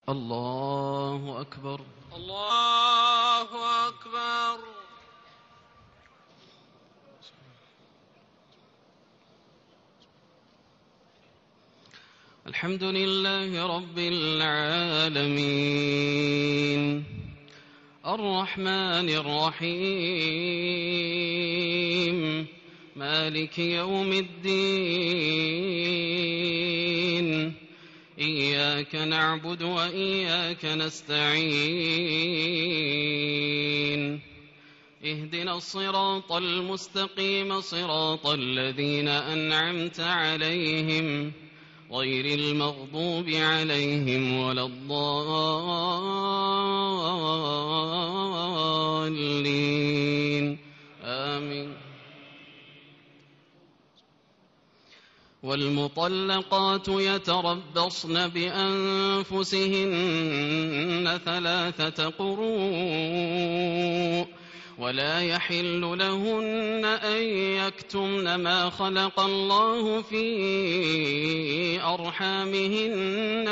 الله أكبر. الله أكبر. الحمد لله رب العالمين الرحمن الرحيم مالك يوم الدين إياك نعبد وإياك نستعين اهدنا الصراط المستقيم صراط الذين أنعمت عليهم غير المغضوب عليهم ولا الضالين آمين. والمطلقات يتربصن بأنفسهن 3 قروء ولا يحل لهن أن يكتمن ما خلق الله في أرحامهن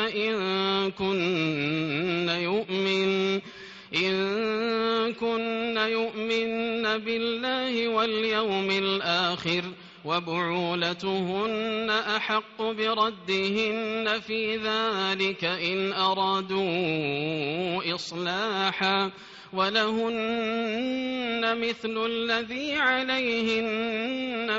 إن كن يؤمن بالله واليوم الآخر وبعولتهن أحق بردهن في ذلك إن أرادوا إصلاحا ولهن مثل الذي عليهن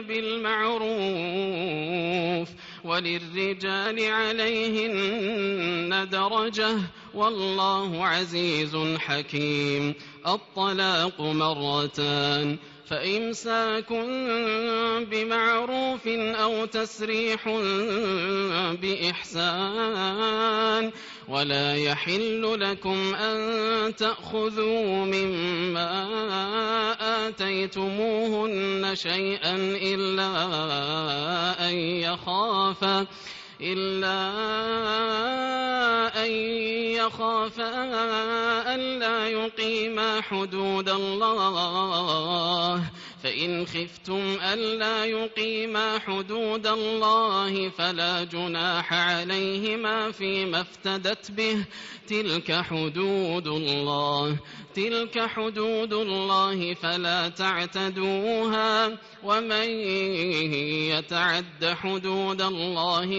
بالمعروف وللرجال عليهن درجة والله عزيز حكيم. الطلاق 2 فإمساك بمعروف أو تسريح بإحسان ولا يحل لكم أن تأخذوا مما آتيتموهن شيئا إلا أن يخافا ألا يقيما حدود الله فإن خفتم ألا يقيما حدود الله فلا جناح عليهما فيما افتدت به تلك حدود الله فلا تعتدوها ومن يتعد حدود الله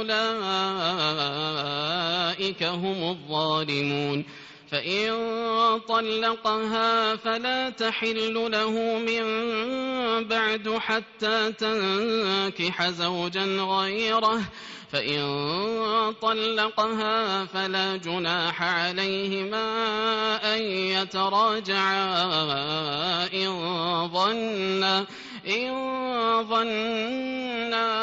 فأولئك هم الظالمون. فإن طلقها فلا تحل له من بعد حتى تنكح زوجا غيره فإن طلقها فلا جناح عليهما أن يتراجعا إن ظنا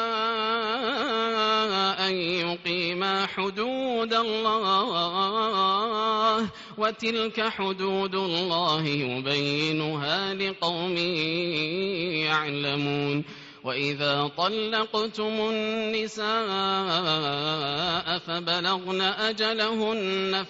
أن يقيما حدود الله وتلك حدود الله يبينها لقوم يعلمون. وإذا طلقتم النساء فبلغن أجلهن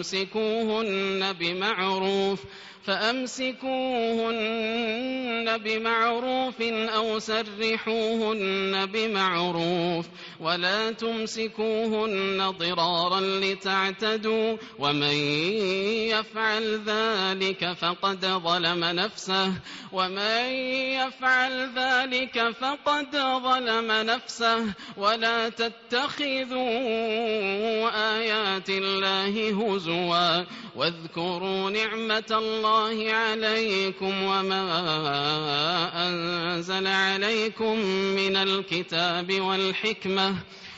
فأمسكوهن بمعروف أو سرحوهن بمعروف ولا تمسكوهن ضرارا لتعتدوا ومن يفعل ذلك فقد ظلم نفسه ولا تتخذوا آيات الله هزوا واذكروا نعمة الله عليكم وما أنزل عليكم من الكتاب والحكمة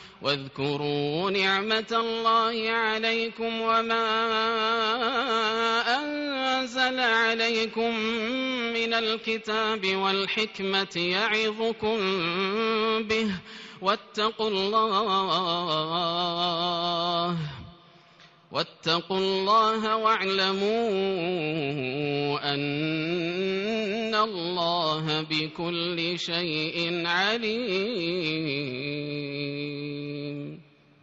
يعظكم به واتقوا الله واعلموا أن الله بكل شيء عليم.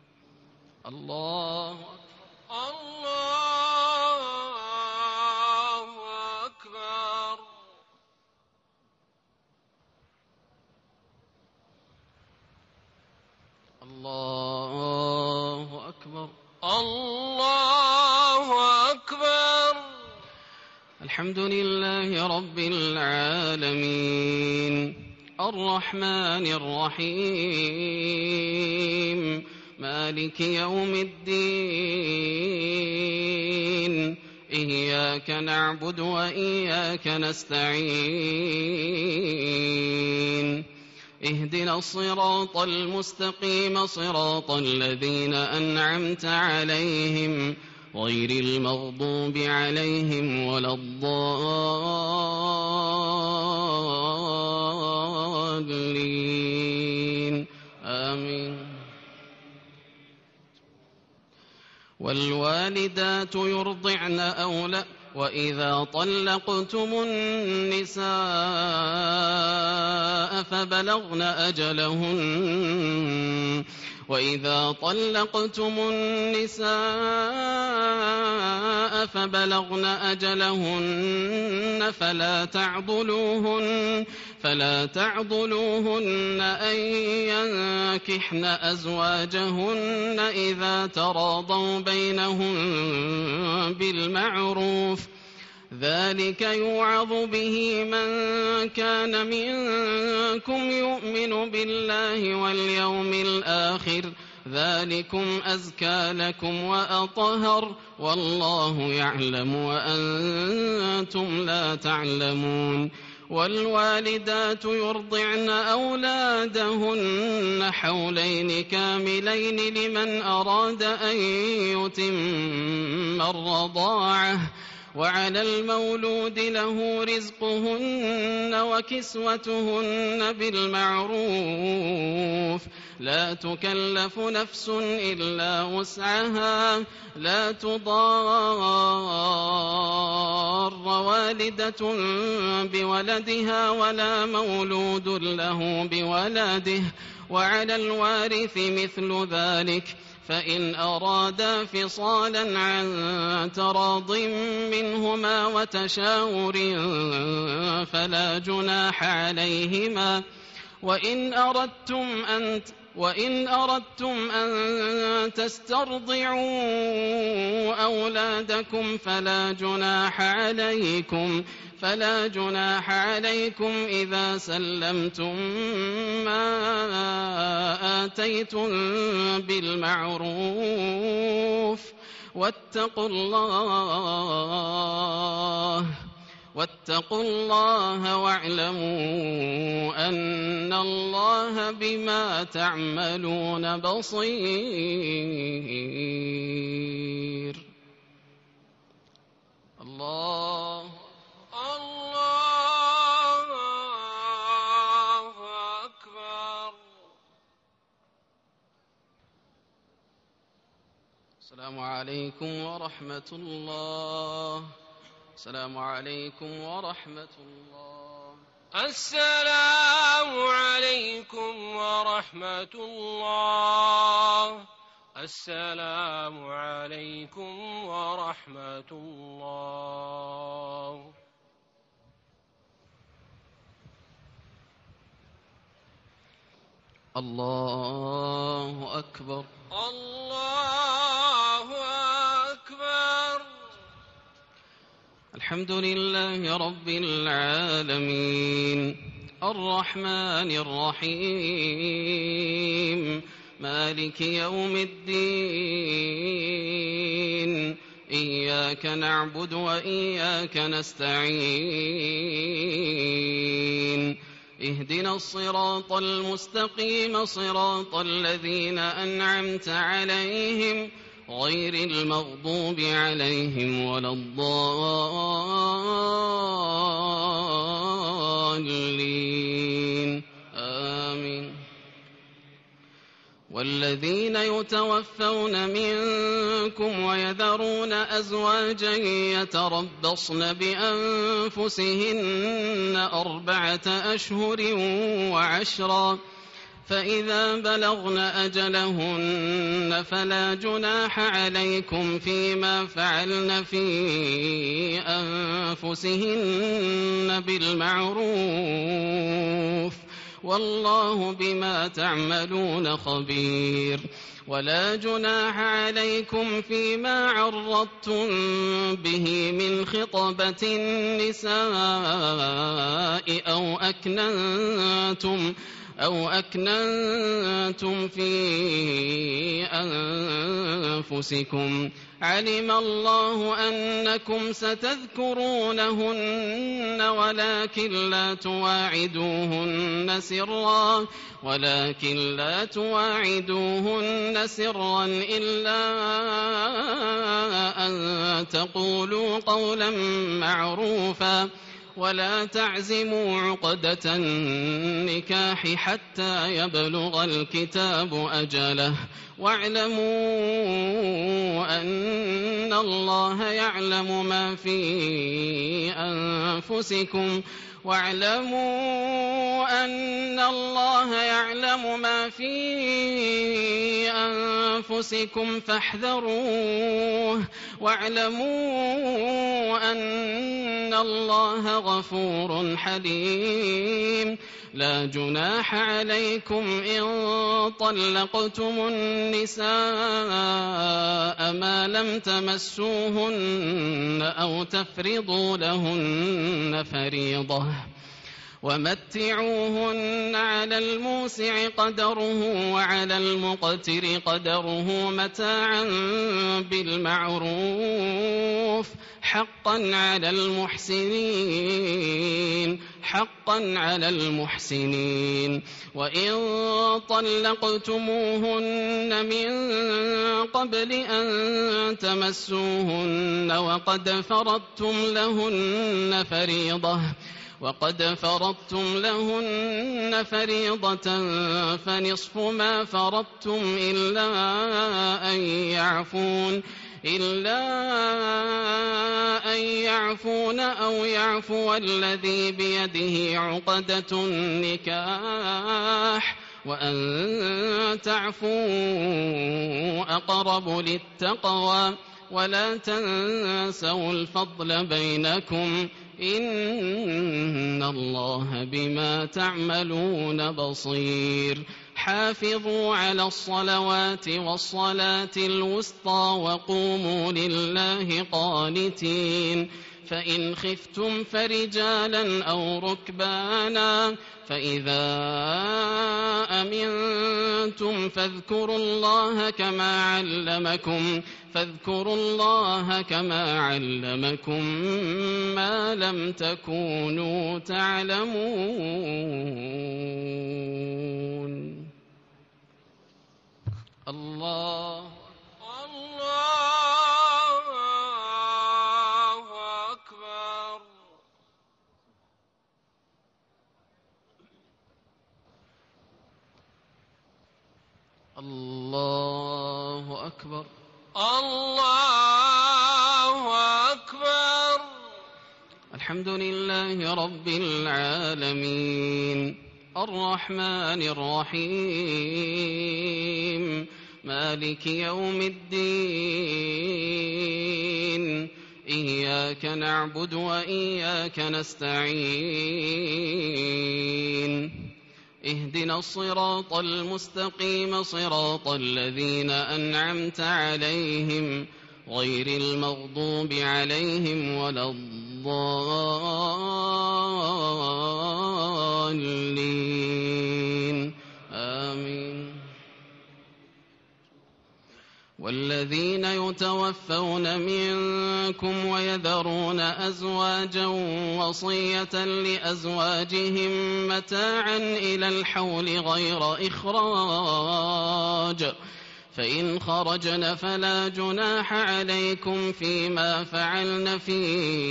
الله أكبر. الله أكبر. الله الحمد لله رب العالمين الرحمن الرحيم مالك يوم الدين إياك نعبد وإياك نستعين اهدنا الصراط المستقيم صراط الذين أنعمت عليهم غير المغضوب عليهم ولا الضالين آمين. والوالدات يرضعن وإذا طلقتم النساء فبلغن أجلهن فلا تعضلوهن أن ينكحن أزواجهن إذا تراضوا بينهم بالمعروف ذلك يوعظ به من كان منكم يؤمن بالله واليوم الآخر ذلكم أزكى لكم وأطهر والله يعلم وأنتم لا تعلمون. والوالدات يرضعن أولادهن حولين كاملين لمن أراد أن يتم الرضاعة وعلى المولود له رزقهن وكسوتهن بالمعروف لا تكلف نفس إلا وسعها لا تضار والدة بولدها ولا مولود له بولده وعلى الوارث مثل ذلك فإن أرادا فصالا عن تراض منهما وتشاور فلا جناح عليهما وإن أردتم أن تسترضعوا أولادكم فلا جناح عليكم إذا سلمتم ما آتيتم بالمعروف واتقوا الله واعلموا أن الله بما تعملون بصير. الله أكبر. السلام عليكم ورحمة الله. السلام عليكم ورحمة الله. السلام عليكم ورحمة الله. السلام عليكم ورحمة الله. الله أكبر. الله أكبر. الحمد لله رب العالمين الرحمن الرحيم مالك يوم الدين إياك نعبد وإياك نستعين اهدنا الصراط المستقيم صراط الذين أنعمت عليهم غير المغضوب عليهم ولا الضالين آمين. والذين يتوفون منكم ويذرون أزواجا يتربصن بأنفسهن 4 أشهر وعشرا فإذا بلغن أجلهن فلا جناح عليكم فيما فعلن في أنفسهن بالمعروف والله بما تعملون خبير. ولا جناح عليكم فيما عرضتم به من خطبة النساء أو أكننتم في أنفسكم. علم الله أنكم ستذكرونهن ولكن لا تواعدوهن سرا إلا أن تقولوا قولا معروفا ولا تعزموا عقدة النكاح حتى يبلغ الكتاب أجله واعلموا أن الله يعلم ما في أنفسكم فاحذروه واعلموا أن الله غفور حليم. لا جناح عليكم إن طلقتم النساء ما لم تمسوهن أو تفرضوا لهن فريضة ومتعوهن على الموسع قدره وعلى المقتر قدره متاعا بالمعروف حقا على المحسنين. وإن طلقتموهن من قبل أن تمسوهن وقد فرضتم لهن فريضة فنصف ما فرضتم إلا أن يعفون أو يعفو الذي بيده عقدة النكاح وأن تعفوا أقرب للتقوى ولا تنسوا الفضل بينكم إن الله بما تعملون بصير. حافظوا على الصلوات والصلاة الوسطى وقوموا لله قانتين. فإن خفتم فرجالا أو ركبانا فإذا أمنتم فاذكروا الله كما علمكم ما لم تكونوا تعلمون. الله أكبر. الله أكبر. الله أكبر. الحمد لله رب العالمين الرحمن الرحيم مالك يوم الدين إياك نعبد وإياك نستعين اهدنا الصراط المستقيم صراط الذين أنعمت عليهم غير المغضوب عليهم ولا الضالين آمين. والذين يتوفون منكم ويذرون أزواجا وصية لأزواجهم متاعا إلى الحول غير إخراج فإن خرجن فلا جناح عليكم فيما فعلن في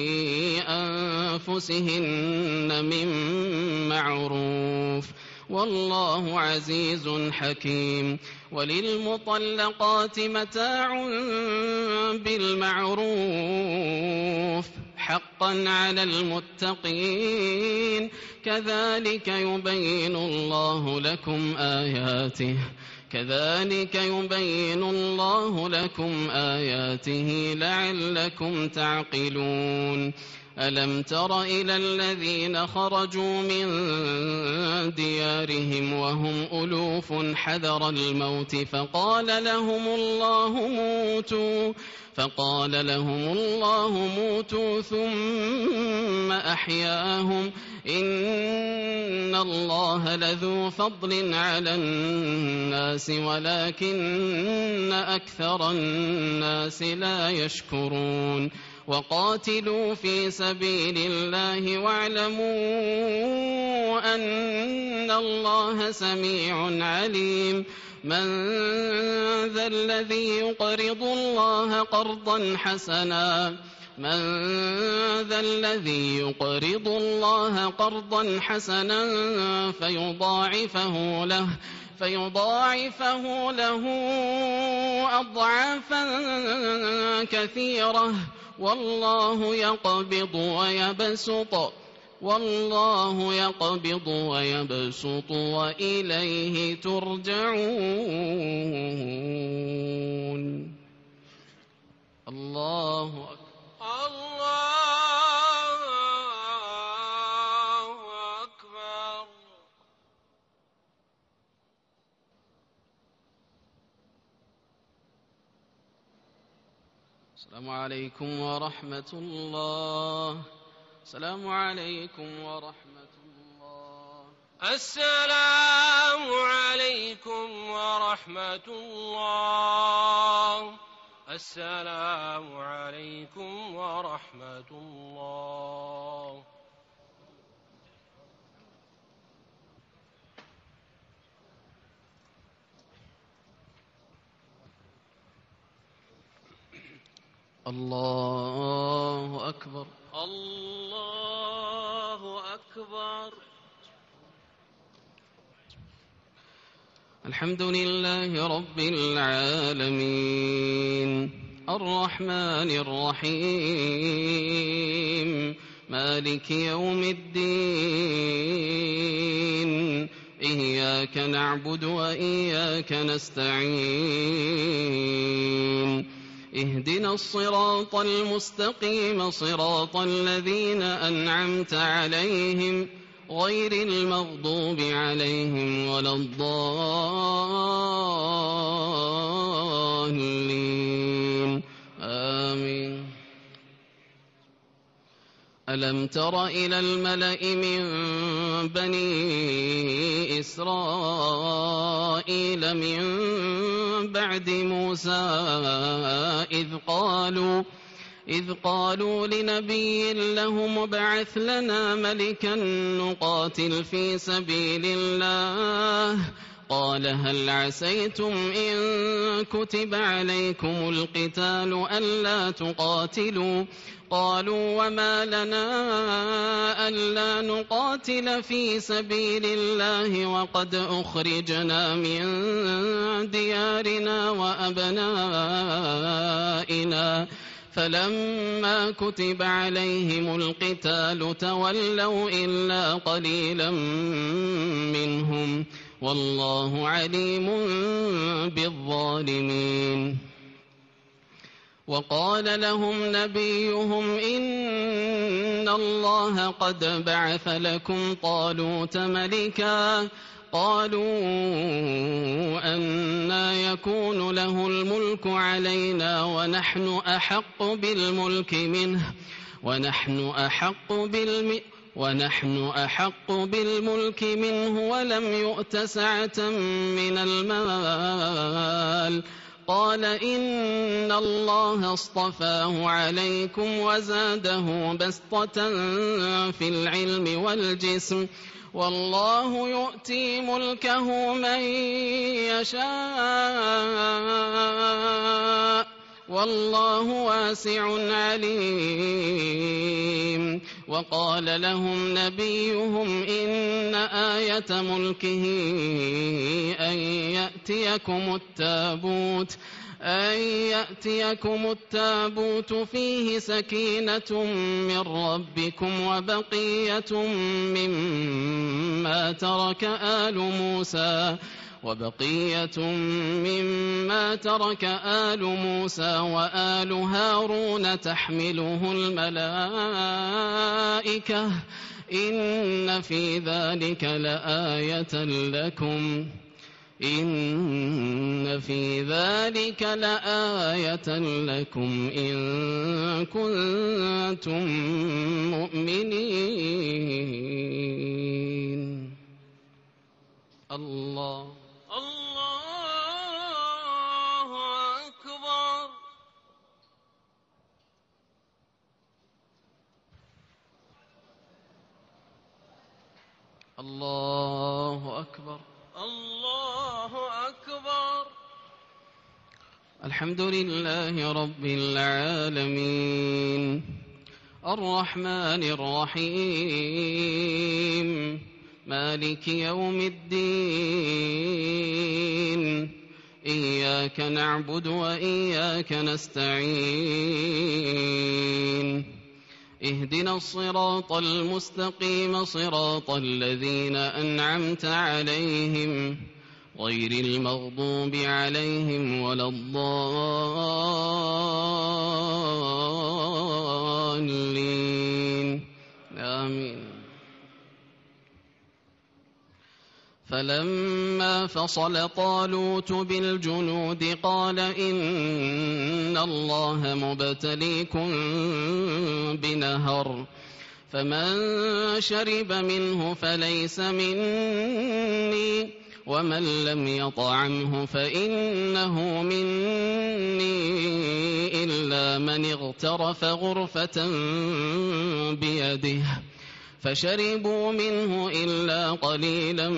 أنفسهن من معروف والله عزيز حكيم. وللمطلقات متاع بالمعروف حقا على المتقين كذلك يبين الله لكم آياته لعلكم تعقلون. ألم تر إلى الذين خرجوا من ديارهم وهم ألوف حذر الموت فقال لهم الله موتوا ثم أحياهم إن الله لذو فضل على الناس ولكن أكثر الناس لا يشكرون وقاتلوا في سبيل الله واعلموا أن الله سميع عليم من ذا الذي يقرض الله قرضا حسنا فيضاعفه له أضعافا كثيرة والله يقبض ويبسط وإليه ترجعون. الله أكبر. السلام عليكم ورحمة الله. السلام عليكم ورحمة الله. السلام عليكم ورحمة الله. السلام عليكم ورحمة الله. الله أكبر. الله أكبر. الحمد لله رب العالمين الرحمن الرحيم مالك يوم الدين إياك نعبد وإياك نستعين اهدنا الصراط المستقيم صراط الذين أنعمت عليهم غير المغضوب عليهم ولا الضالين آمين. ألم تر إلى الملأ من بني إسرائيل من بعد موسى إذ قالوا لنبي له ابعث لنا ملكا نقاتل في سبيل الله قال هل عسيتم إن كتب عليكم القتال ألا تقاتلوا قالوا وما لنا ألا نقاتل في سبيل الله وقد أخرجنا من ديارنا وأبنائنا فلما كتب عليهم القتال تولوا إلا قليلا منهم والله عليم بالظالمين. وقال لهم نبيهم إن الله قد بعث لكم طالوت ملكا قالوا أنى يكون له الملك علينا ونحن أحق بالملك منه ولم يؤت سعة من المال قال إن الله اصطفاه عليكم وزاده بسطة في العلم والجسم والله يؤتي ملكه من يشاء والله واسع عليم. وقال لهم نبيهم إن آية ملكه أن يأتيكم التابوت فيه سكينة من ربكم وبقية مما ترك آل موسى وبقية مما ترك آل موسى وآل هارون تحمله الملائكة إن في ذلك لآية لكم إن كنتم مؤمنين. الله أكبر. الله أكبر. الله أكبر. الحمد لله رب العالمين الرحمن الرحيم مالك يوم الدين إياك نعبد وإياك نستعين اهدنا الصراط المستقيم صراط الذين أنعمت عليهم غير المغضوب عليهم ولا الضالين آمين. فلما فصل طالوت بالجنود قال إن الله مبتليكم بنهر فمن شرب منه فليس مني ومن لم يطعمه فإنه مني إلا من اغترف غرفة بيده فشربوا منه إلا قليلا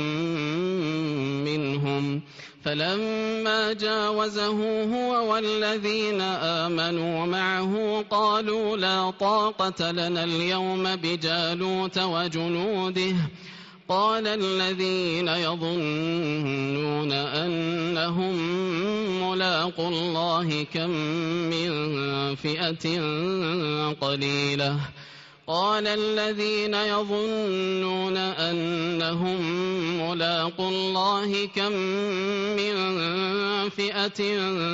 منهم فلما جاوزه هو والذين آمنوا معه قالوا لا طاقة لنا اليوم بجالوت وجنوده قال الذين يظنون أنهم ملاقو الله كم من فئة قليلة قال الذين يظنون أنهم ملاقو الله كم من فئة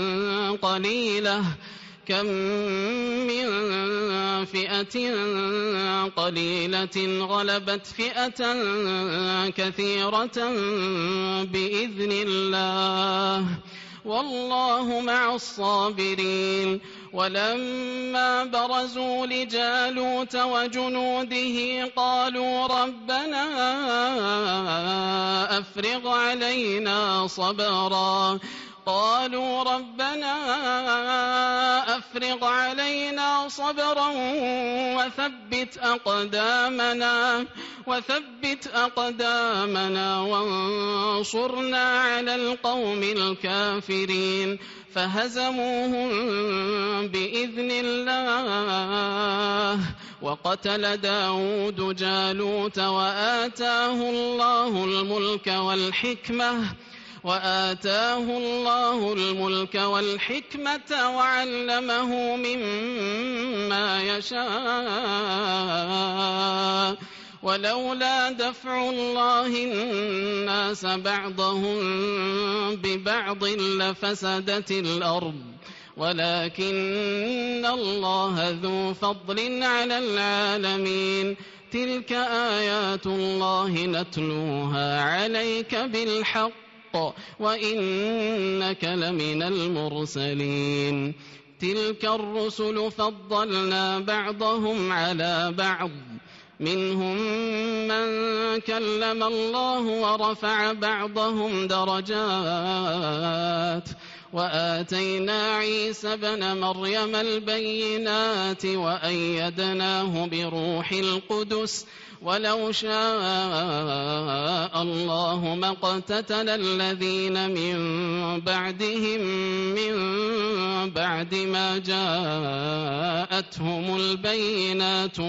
قليلة غلبت فئة كثيرة بإذن الله والله مع الصابرين. ولما برزوا لجالوت وجنوده قالوا ربنا أفرغ علينا صبرا وثبت أقدامنا وانصرنا على القوم الكافرين فهزموهم بإذن الله وقتل داود جالوت وآتاه الله الملك والحكمة وعلمه مما يشاء ولولا دفع الله الناس بعضهم ببعض لفسدت الأرض ولكن الله ذو فضل على العالمين. تلك آيات الله نتلوها عليك بالحق وإنك لمن المرسلين. تلك الرسل فضلنا بعضهم على بعض منهم من كلم الله ورفع بعضهم درجات وآتينا عيسى ابن مريم البينات وأيدناه بروح القدس ولو شاء الله ما اقتتل الذين من بعدهم من بعد ما جاءتهم البينات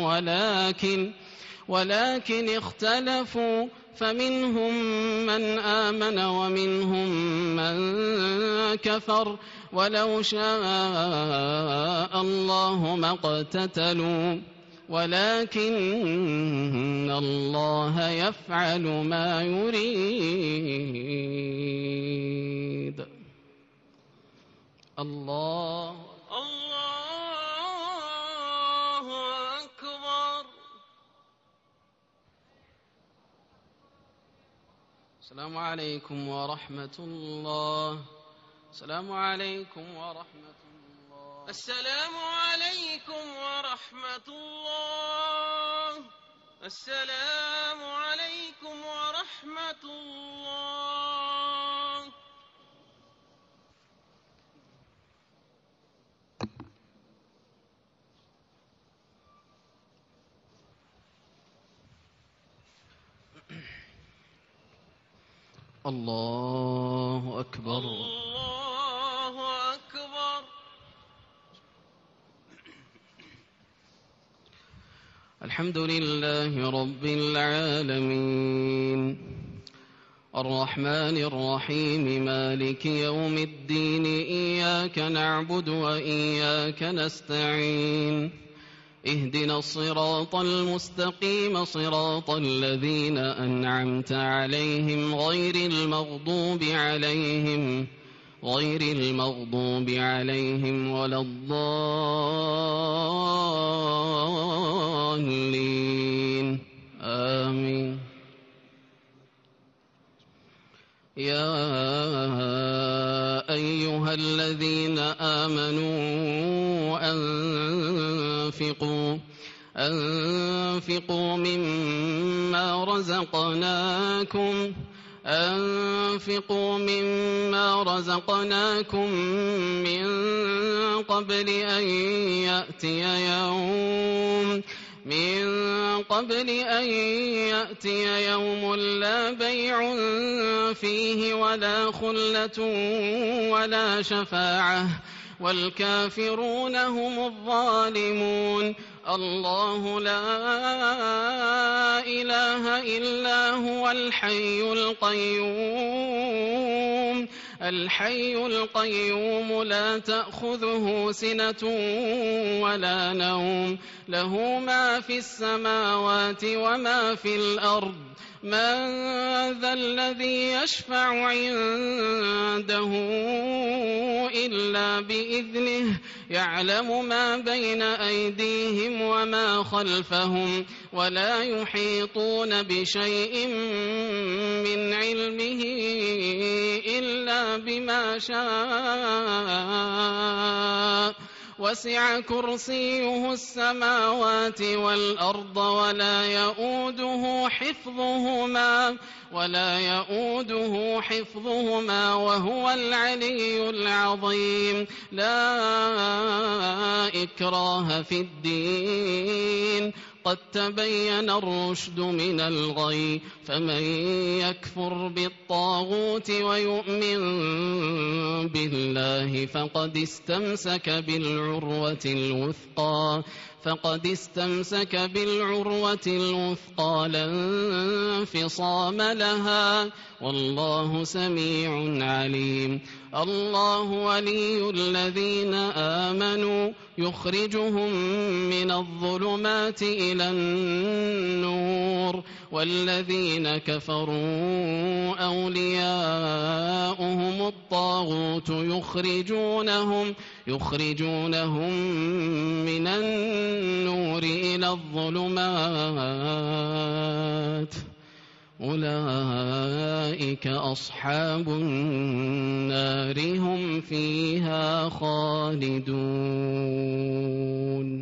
ولكن اختلفوا فمنهم من آمن ومنهم من كفر ولو شاء الله ما اقتتلوا ولكن الله يفعل ما يريد. الله أكبر. السلام عليكم ورحمة الله. السلام عليكم ورحمة الله. السلام عليكم ورحمة الله. السلام عليكم ورحمة الله. الله أكبر. الله أكبر. الحمد لله رب العالمين الرحمن الرحيم مالك يوم الدين إياك نعبد وإياك نستعين اهدنا الصراط المستقيم صراط الذين أنعمت عليهم غير المغضوب عليهم ولا الضالين آمين. يا أيها الذين آمنوا أنفقوا مما رزقناكم من قبل أن يأتي يوم لا بيع فيه ولا خلة ولا شفاعة والكافرون هم الظالمون. الله لا إله إلا هو الحي القيوم لا تأخذه سنة ولا نوم له ما في السماوات وما في الأرض. من ذا الذي يشفع عنده إلا بإذنه يعلم ما بين أيديهم وما خلفهم ولا يحيطون بشيء من علمه إلا بما شاء وسع كرسيه السماوات والأرض ولا يؤوده حفظهما وهو العلي العظيم. لا إكراه في الدين قد تبين الرشد من الغي فمن يكفر بالطاغوت ويؤمن بالله فقد استمسك بالعروة الوثقى لا انفصام لها والله سميع عليم. الله ولي الذين آمنوا يخرجهم من الظلمات إلى النور والذين كفروا أولياؤهم الطاغوت يخرجونهم من النور إلى الظلمات أولئك أصحاب النار هم فيها خالدون.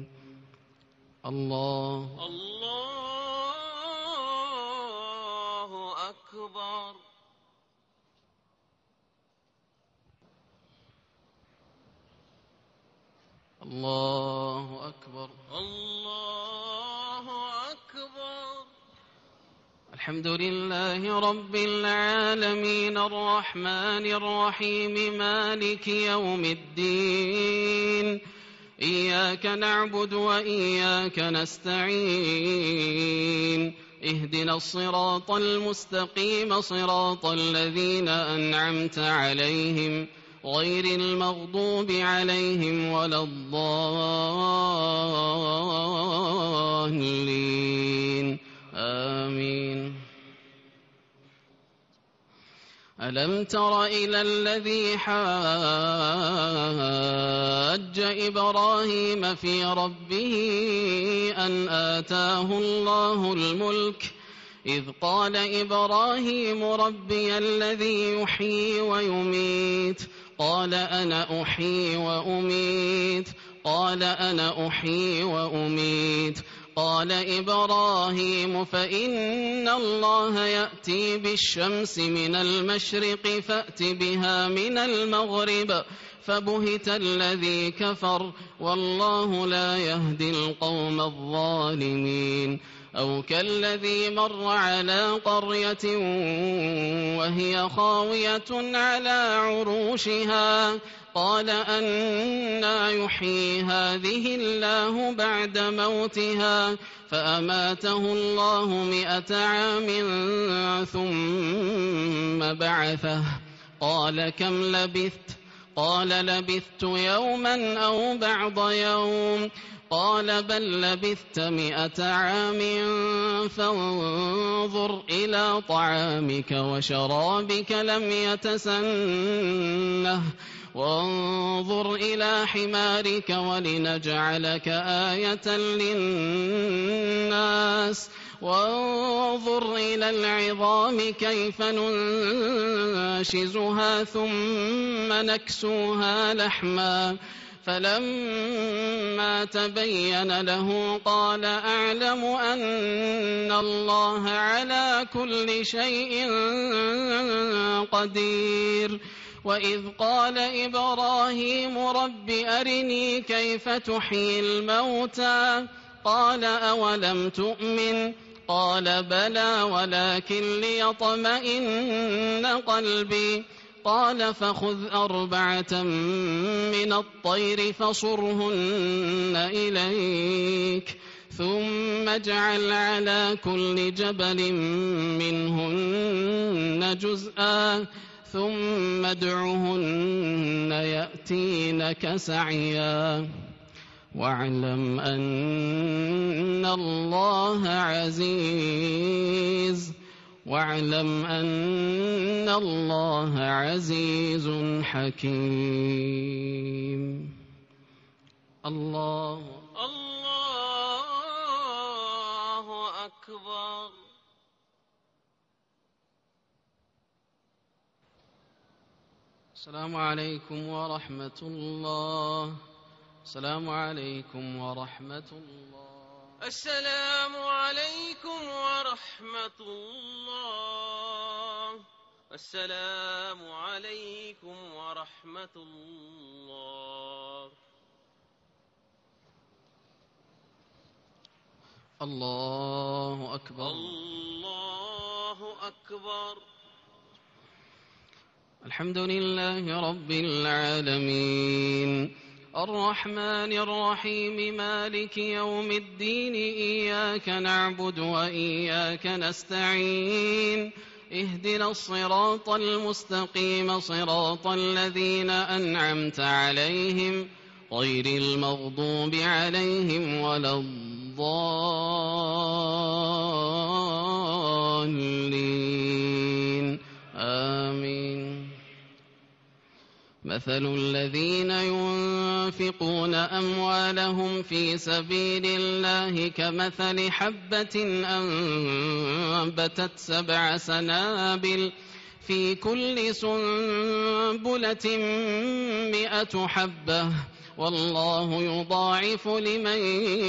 الله أكبر. الله أكبر. الله أكبر. الحمد لله رب العالمين الرحمن الرحيم مالك يوم الدين إياك نعبد وإياك نستعين اهدنا الصراط المستقيم صراط الذين أنعمت عليهم غير المغضوب عليهم ولا الضالين الضالين آمين. ألم تر إلى الذي حاج إبراهيم في ربه أن آتاه الله الملك إذ قال إبراهيم ربي الذي يحيي ويميت قال أنا أحيي وأميت قال أنا أحيي وأميت قال إبراهيم فإن الله يأتي بالشمس من المشرق فأت بها من المغرب فبهت الذي كفر والله لا يهدي القوم الظالمين. أو كالذي مر على قرية وهي خاوية على عروشها قال أنى يحيي هذه الله بعد موتها فأماته الله 100 عام ثم بعثه قال كم لبثت قال لبثت يوما أو بعض يوم قال بل لبثت 100 عام فانظر إلى طعامك وشرابك لم يتسنه وانظر إلى حمارك ولنجعلك آية للناس وانظر إلى العظام كيف ننشزها ثم نكسوها لحما فلما تبين له قال أعلم أن الله على كل شيء قدير. وإذ قال إبراهيم رب أرني كيف تحيي الموتى قال أولم تؤمن قال بلى ولكن ليطمئن قلبي قال فخذ 4 من الطير فصرهن إليك ثم اجعل على كل جبل منهن جزءا ثم ادعهن يأتينك سعيا واعلم أن الله عزيز حكيم. الله أكبر. السلام عليكم ورحمة الله. السلام عليكم ورحمة الله. السلام عليكم ورحمة الله. السلام عليكم ورحمة الله. الله أكبر. الله أكبر. الحمد لله رب العالمين الرحمن الرحيم مالك يوم الدين إياك نعبد وإياك نستعين اهدنا الصراط المستقيم صراط الذين أنعمت عليهم غير المغضوب عليهم ولا الضالين آمين. مثل الذين ينفقون أموالهم في سبيل الله كمثل حبة أنبتت 7 سنابل في كل سنبلة 100 حبة والله يضاعف لمن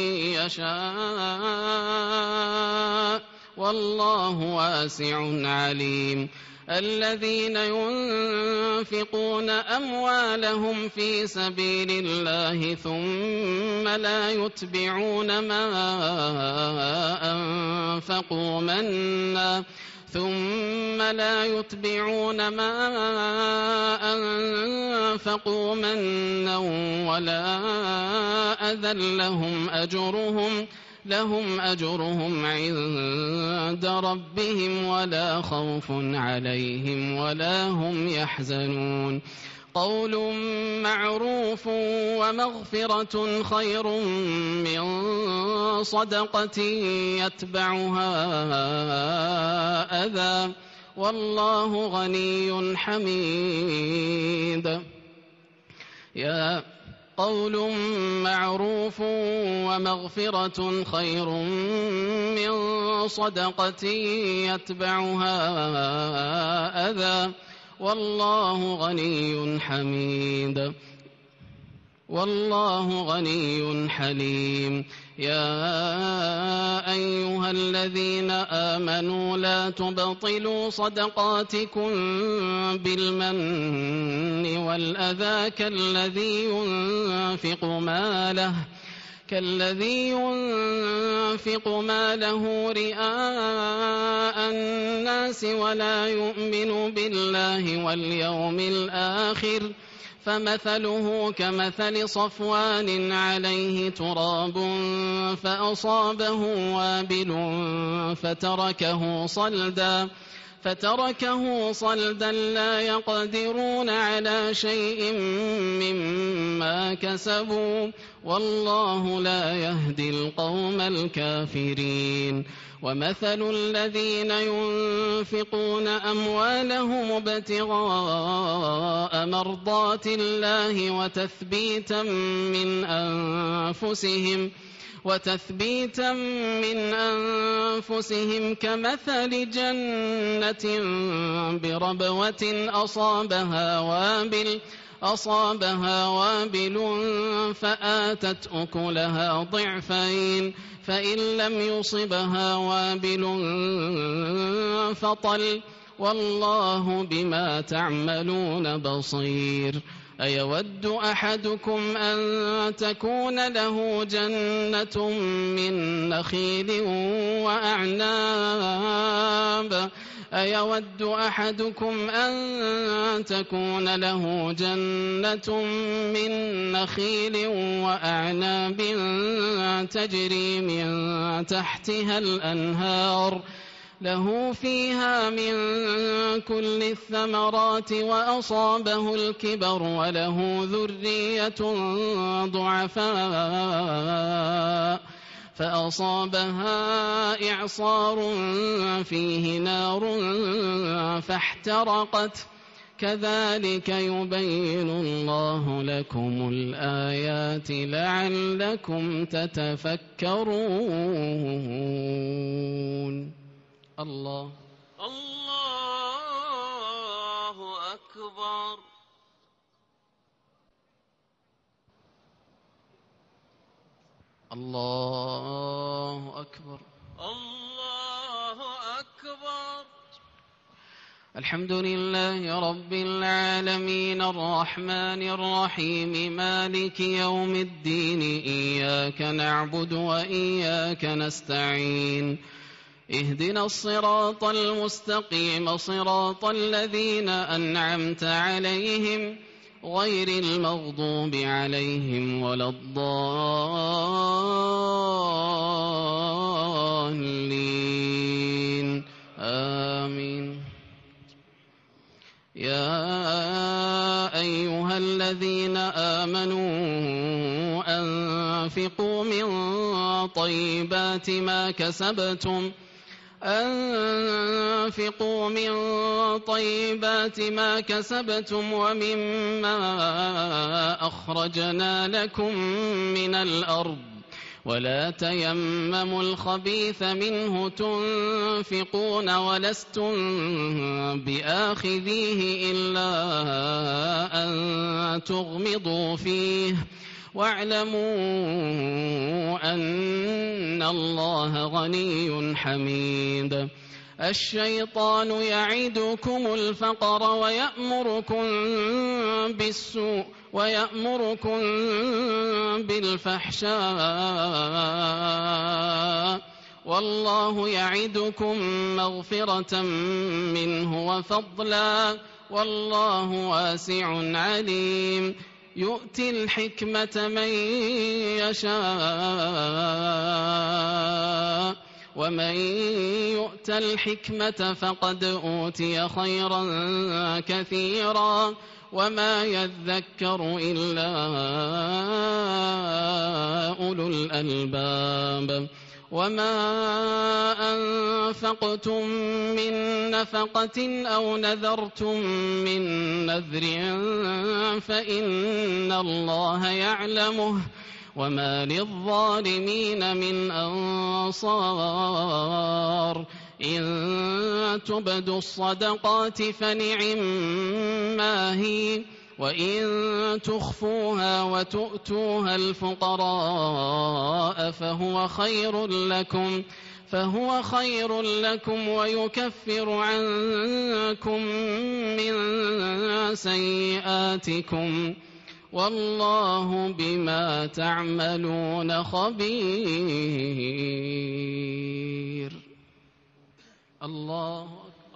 يشاء والله واسع عليم. الذين ينفقون أموالهم في سبيل الله ثم لا يتبعون ما أنفقوا منا ولا أذى لهم أجرهم عند ربهم ولا خوف عليهم ولا هم يحزنون. قول معروف ومغفرة خير من صدقة يتبعها أذى والله غني حميد. يا قول معروف ومغفرة خير من صدقة يتبعها أذى والله غني حميد والله غني حليم. يا أيها الذين آمنوا لا تبطلوا صدقاتكم بالمن والأذى كالذي ينفق ماله رئاء الناس ولا يؤمن بالله واليوم الآخر فمثله كمثل صفوان عليه تراب فأصابه وابل فتركه صلدا لا يقدرون على شيء مما كسبوا والله لا يهدي القوم الكافرين. ومثل الذين ينفقون أموالهم ابتغاء مرضات الله وتثبيتا من أنفسهم كمثل جنة بربوة أصابها وابل فآتت أكلها ضعفين فإن لم يصبها وابل فطل والله بما تعملون بصير. أيود أحدكم أن تكون له جنة من نخيل وأعناب تجري من تحتها الأنهار له فيها من كل الثمرات وأصابه الكبر وله ذرية ضعفاء فأصابها إعصار فيه نار فاحترقت كذلك يبين الله لكم الآيات لعلكم تتفكرون. الله أكبر. الله أكبر. الله أكبر. الحمد لله رب العالمين الرحمن الرحيم مالك يوم الدين إياك نعبد وإياك نستعين اهدنا الصراط المستقيم صراط الذين أنعمت عليهم غير المغضوب عليهم ولا الضالين آمين. يا أيها الذين آمنوا أنفقوا من طيبات ما كسبتم ومما أخرجنا لكم من الأرض ولا تيمموا الخبيث منه تنفقون ولستم بآخذيه إلا أن تغمضوا فيه واعلموا أن الله غني حميد. الشيطان يعدكم الفقر ويأمركم بالفحشاء والله يعدكم مغفرة منه وفضلا والله واسع عليم. يؤتي الحكمة من يشاء ومن يؤت الحكمة فقد أوتي خيرا كثيرا وما يذكر إلا أولو الألباب وما أنفقتم من نفقة أو نذرتم من نذر فإن الله يعلمه وما للظالمين من أنصار إن تبدوا الصدقات فنعما هي وإن تخفوها وتؤتوها الفقراء فهو خير لكم ويكفر عنكم من سيئاتكم والله بما تعملون خبير. الله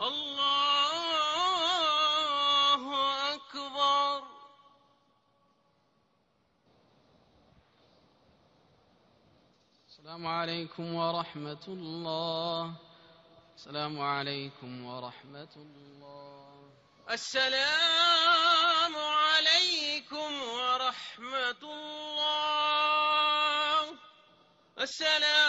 أكبر. السلام عليكم ورحمة الله. السلام عليكم ورحمة الله. السلام عليكم ورحمة الله. السلام